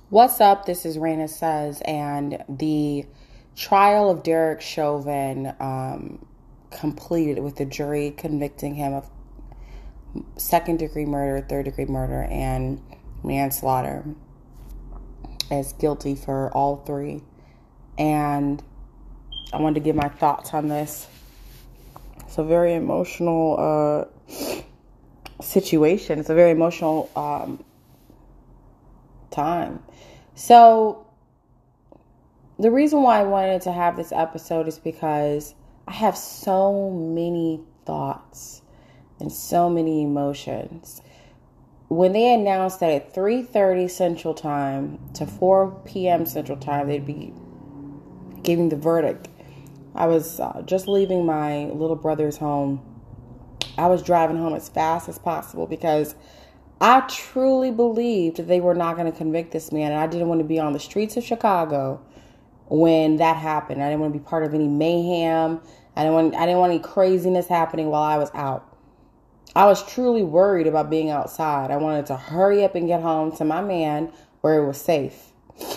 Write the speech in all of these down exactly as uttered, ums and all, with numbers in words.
What's up? This is Raina Says, and the trial of Derek Chauvin um, completed with the jury convicting him of second degree murder, third degree murder, and manslaughter as guilty for all three. And I wanted to give my thoughts on this. It's a very emotional uh, situation. It's a very emotional um, time. So the reason why I wanted to have this episode is because I have so many thoughts and so many emotions. When they announced that at three thirty Central Time to four p.m. Central Time, they'd be giving the verdict, I was uh, just leaving my little brother's home. I was driving home as fast as possible because I truly believed they were not going to convict this man, and I didn't want to be on the streets of Chicago when that happened. I didn't want to be part of any mayhem. I didn't want I didn't want any craziness happening while I was out. I was truly worried about being outside. I wanted to hurry up and get home to my man where it was safe.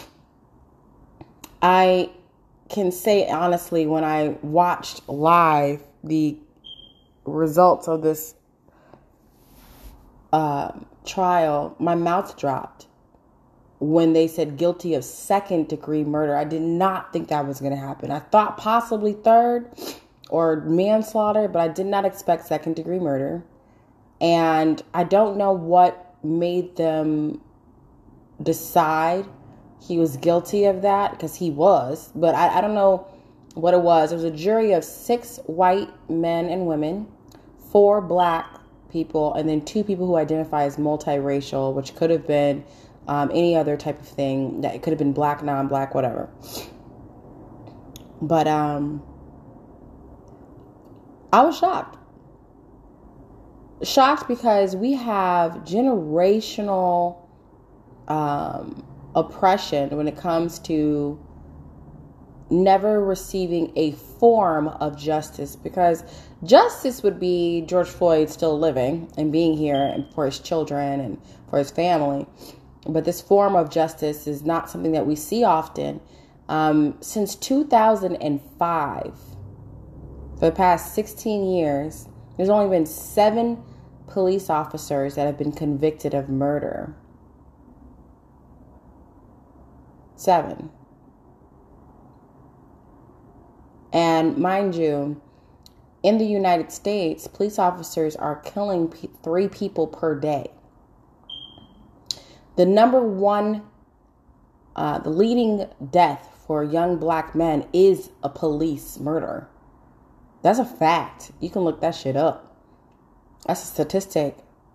I can say honestly, when I watched live the results of this uh, trial, my mouth dropped when they said guilty of second degree murder. I did not think that was going to happen. I thought possibly third or manslaughter, but I did not expect second degree murder. And I don't know what made them decide he was guilty of that, because he was, but I, I don't know what it was. It was a jury of six white men and women, four black people, and then two people who identify as multiracial, which could have been um, any other type of thing. That it could have been black, non-black, whatever. But um, I was shocked. Shocked because we have generational um, oppression when it comes to never receiving a form of justice, because justice would be George Floyd still living and being here and for his children and for his family. But this form of justice is not something that we see often. Um, since two thousand five, for the past sixteen years, there's only been seven police officers that have been convicted of murder. Seven. And mind you, in the United States, police officers are killing pe- three people per day. The number one, uh, the leading death for young black men is a police murder. That's a fact. You can look that shit up. That's a statistic.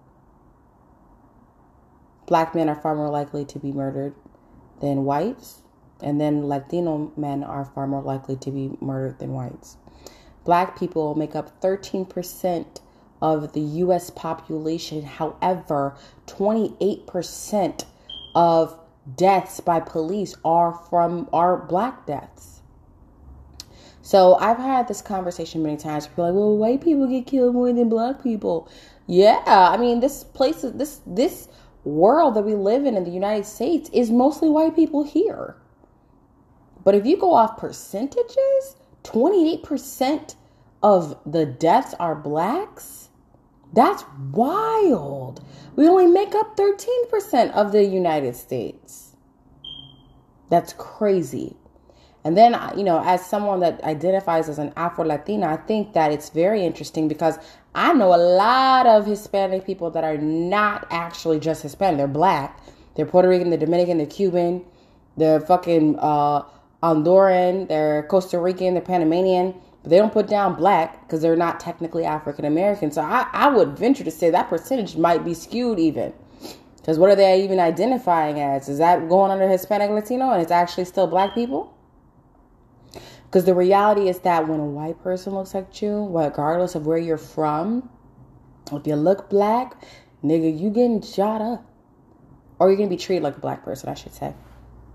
Black men are far more likely to be murdered than whites. And then Latino men are far more likely to be murdered than whites. Black people make up thirteen percent of the U S population. However, twenty-eight percent of deaths by police are from are black deaths. So I've had this conversation many times. People are like, well, white people get killed more than black people. Yeah, I mean, this place, this this world that we live in in the United States is mostly white people here. But if you go off percentages, twenty-eight percent of the deaths are blacks. That's wild. We only make up thirteen percent of the United States. That's crazy. And then, you know, as someone that identifies as an Afro-Latina, I think that it's very interesting because I know a lot of Hispanic people that are not actually just Hispanic. They're black. They're Puerto Rican, they're Dominican, they're Cuban, they're fucking uh, Honduran, they're Costa Rican, they're Panamanian. But they don't put down black because they're not technically African American. So I, I would venture to say that percentage might be skewed even. Because what are they even identifying as? Is that going under Hispanic, Latino, and it's actually still black people? Because the reality is that when a white person looks like you, regardless of where you're from, if you look black, nigga, you getting shot up. Or you're going to be treated like a black person, I should say.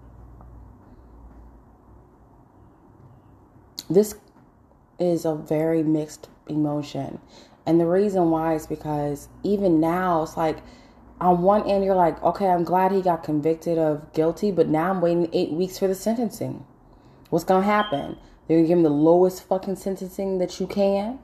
This is a very mixed emotion. And the reason why is because even now, it's like, on one end, you're like, okay, I'm glad he got convicted of guilty, but now I'm waiting eight weeks for the sentencing. What's going to happen? They're going to give him the lowest fucking sentencing that you can?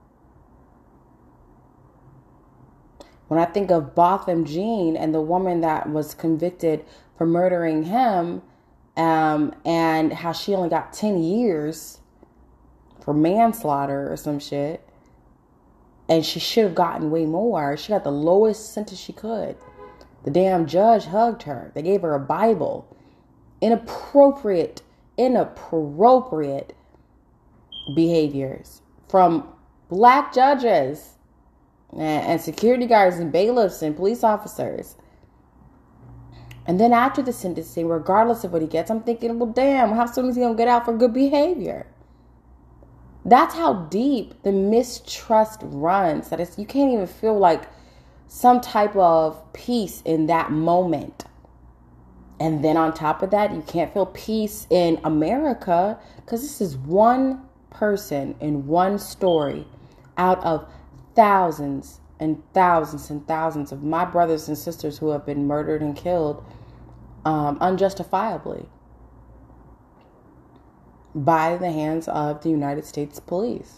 When I think of Botham Jean and the woman that was convicted for murdering him, um, and how she only got ten years for manslaughter or some shit, and she should have gotten way more. She got the lowest sentence she could. The damn judge hugged her. They gave her a Bible. Inappropriate, inappropriate behaviors from black judges and security guards and bailiffs and police officers. And then after the sentencing, regardless of what he gets, I'm thinking, well, damn, how soon is he going to get out for good behavior? That's how deep the mistrust runs, that it's, you can't even feel like some type of peace in that moment. And then on top of that, you can't feel peace in America, because this is one person in one story out of thousands and thousands and thousands of my brothers and sisters who have been murdered and killed um, unjustifiably by the hands of the United States police.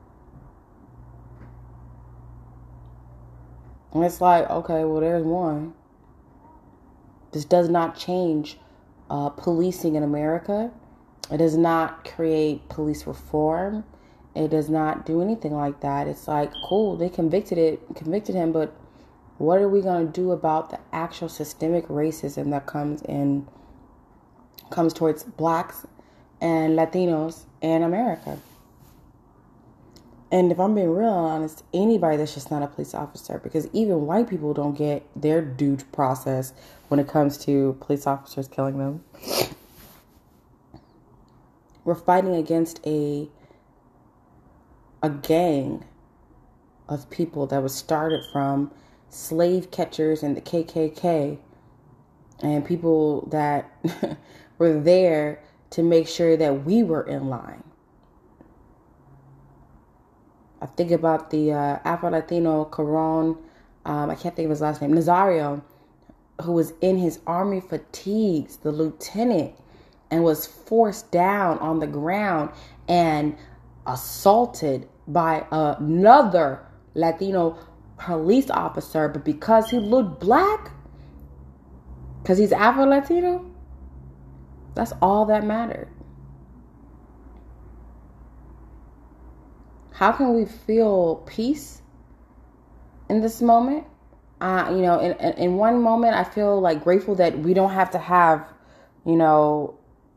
And it's like, okay, well, there's one. This does not change uh, policing in America. It does not create police reform. It does not do anything like that. It's like, cool, they convicted it, convicted him, but what are we going to do about the actual systemic racism that comes in, comes towards blacks and Latinos in America? And if I'm being real honest, anybody that's just not a police officer, because even white people don't get their due process when it comes to police officers killing them. We're fighting against a a gang of people that was started from slave catchers and the K K K and people that were there to make sure that we were in line. I think about the uh, Afro-Latino Caron, um, I can't think of his last name, Nazario, who was in his army fatigues, the lieutenant, and was forced down on the ground and assaulted by another Latino police officer. But because he looked black, because he's Afro-Latino, that's all that mattered. How can we feel peace in this moment? Uh, you know, in, in one moment, I feel like grateful that we don't have to have, you know,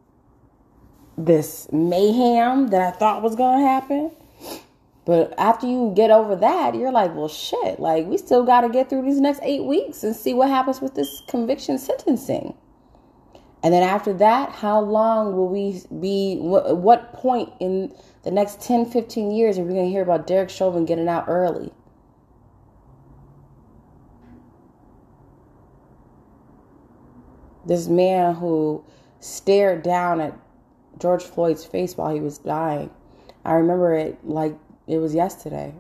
this mayhem that I thought was going to happen. But after you get over that, you're like, well, shit, like we still got to get through these next eight weeks and see what happens with this conviction sentencing. And then after that, how long will we be, what, what point in the next ten, fifteen years are we going to hear about Derek Chauvin getting out early? This man who stared down at George Floyd's face while he was dying. I remember it like it was yesterday.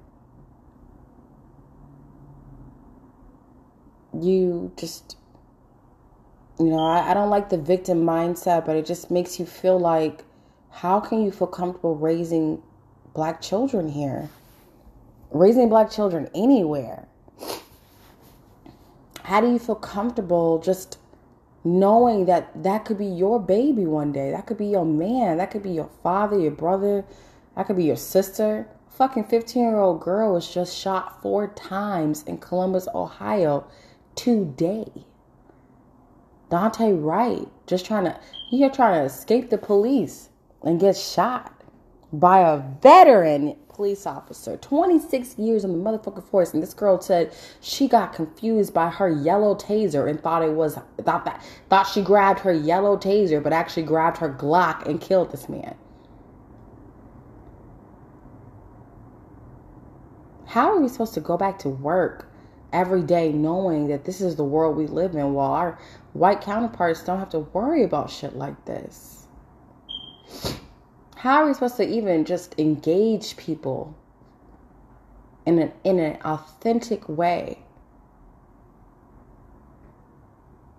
You just, you know, I, I don't like the victim mindset, but it just makes you feel like, how can you feel comfortable raising black children here? Raising black children anywhere. How do you feel comfortable just knowing that that could be your baby one day? That could be your man. That could be your father, your brother. That could be your sister. A fucking fifteen-year-old girl was just shot four times in Columbus, Ohio today. Daunte Wright, just trying to, you're trying to escape the police and get shot by a veteran police officer. twenty-six years on the motherfucking force. And this girl said she got confused by her yellow taser and thought it was, thought that, thought she grabbed her yellow taser, but actually grabbed her Glock and killed this man. How are we supposed to go back to work every day knowing that this is the world we live in while our white counterparts don't have to worry about shit like this? How are we supposed to even just engage people in an in an authentic way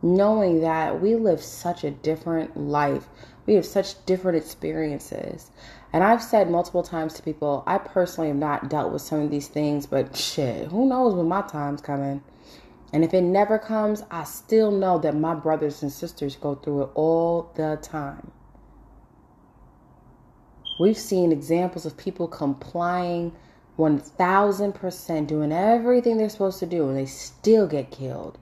knowing that we live such a different life. We have such different experiences. And I've said multiple times to people, I personally have not dealt with some of these things, but shit, who knows when my time's coming. And if it never comes, I still know that my brothers and sisters go through it all the time. We've seen examples of people complying one thousand percent, doing everything they're supposed to do, and they still get killed.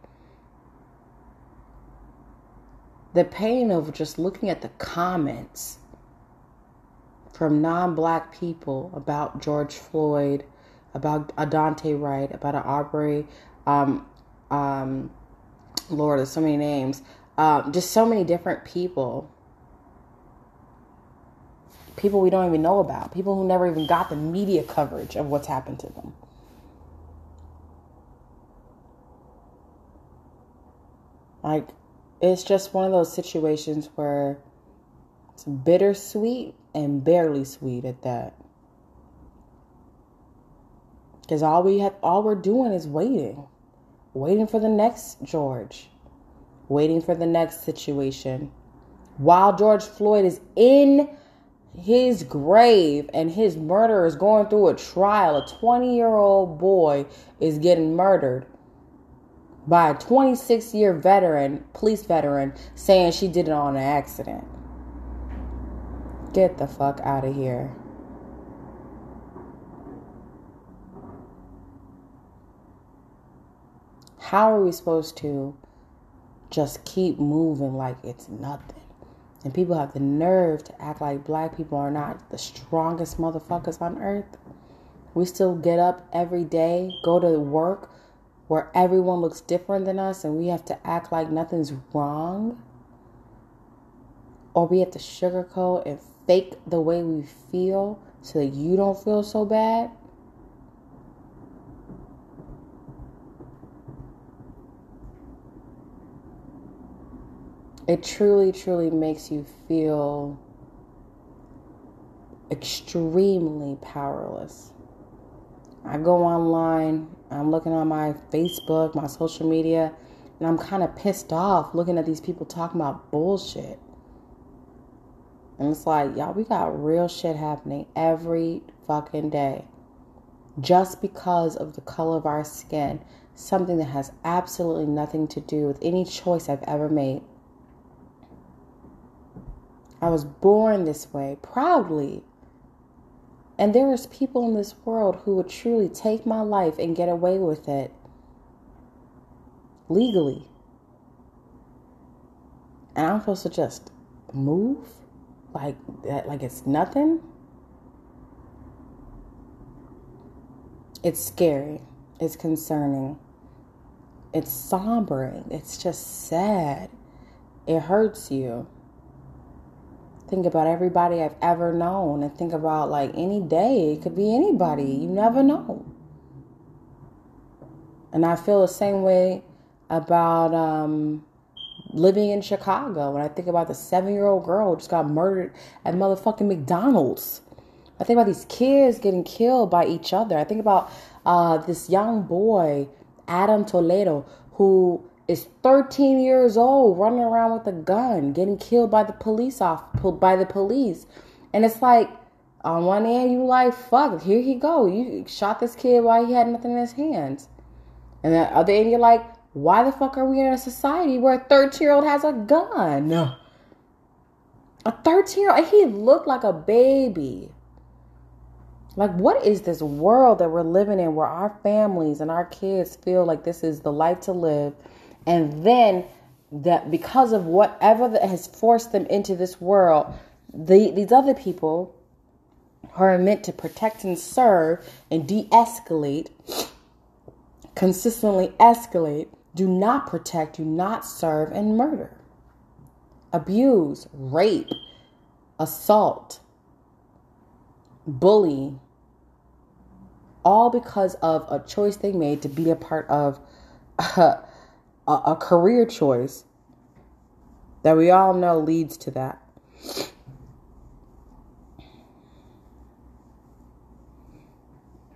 The pain of just looking at the comments from non-black people about George Floyd, about Adante Wright, about Aubrey, um, um, Lord, there's so many names, um, just so many different people. People we don't even know about. People who never even got the media coverage of what's happened to them. Like, it's just one of those situations where it's bittersweet and barely sweet at that. Because all we have, all we're doing is waiting. Waiting for the next George. Waiting for the next situation. While George Floyd is in his grave and his murderer is going through a trial, a twenty-year-old boy is getting murdered by a twenty-six-year veteran, police veteran, saying she did it on an accident. Get the fuck out of here. How are we supposed to just keep moving like it's nothing? And people have the nerve to act like black people are not the strongest motherfuckers on earth. We still get up every day, go to work where everyone looks different than us, and we have to act like nothing's wrong. Or we have to sugarcoat and fake the way we feel so that you don't feel so bad. It truly, truly makes you feel extremely powerless. I go online, I'm looking on my Facebook, my social media, and I'm kind of pissed off looking at these people talking about bullshit. And it's like, y'all, we got real shit happening every fucking day. Just because of the color of our skin. Something that has absolutely nothing to do with any choice I've ever made. I was born this way, proudly. And there is people in this world who would truly take my life and get away with it. Legally. And I'm supposed to just move? Like that, like it's nothing? It's scary. It's concerning. It's sombering. It's just sad. It hurts you. Think about everybody I've ever known and think about like any day. It could be anybody. You never know. And I feel the same way about um, living in Chicago. When I think about the seven-year-old girl who just got murdered at motherfucking McDonald's. I think about these kids getting killed by each other. I think about uh, this young boy, Adam Toledo, who is thirteen years old, running around with a gun, getting killed by the police off by the police. And it's like, on one hand, you like, fuck, here he go. You shot this kid while he had nothing in his hands. And the other end, you're like, why the fuck are we in a society where a thirteen-year-old has a gun? No. A thirteen-year-old, he looked like a baby. Like, what is this world that we're living in where our families and our kids feel like this is the life to live? And then that because of whatever that has forced them into this world, the, these other people who are meant to protect and serve and de-escalate, consistently escalate, do not protect, do not serve, and murder, abuse, rape, assault, bully, all because of a choice they made to be a part of a, a, a career choice that we all know leads to that.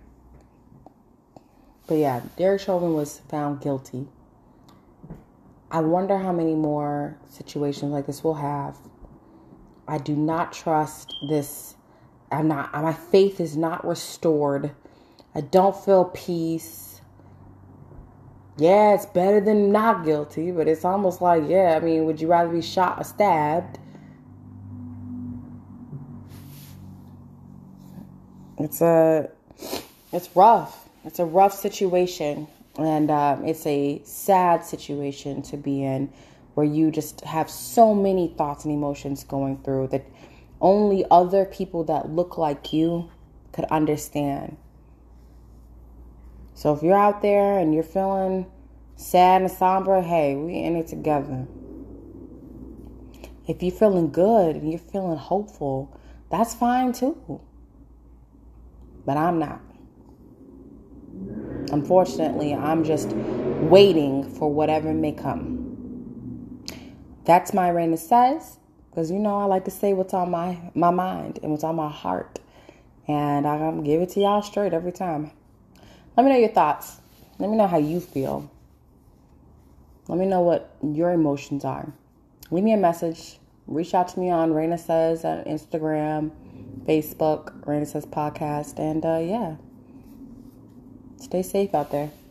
But yeah, Derek Chauvin was found guilty. I wonder how many more situations like this we'll have. I do not trust this. I'm not, my faith is not restored. I don't feel peace. Yeah, it's better than not guilty, but it's almost like, yeah, I mean, would you rather be shot or stabbed? It's a, it's rough. It's a rough situation. And um, it's a sad situation to be in, where you just have so many thoughts and emotions going through that only other people that look like you could understand. So if you're out there and you're feeling sad and somber, hey, we in it together. If you're feeling good and you're feeling hopeful, that's fine too. But I'm not. Unfortunately, I'm just waiting for whatever may come. That's my Raina Says, because you know I like to say what's on my, my mind and what's on my heart. And I'm going to give it to y'all straight every time. Let me know your thoughts. Let me know how you feel. Let me know what your emotions are. Leave me a message. Reach out to me on Raina Says on Instagram, Facebook, Raina Says Podcast. And uh, yeah, stay safe out there.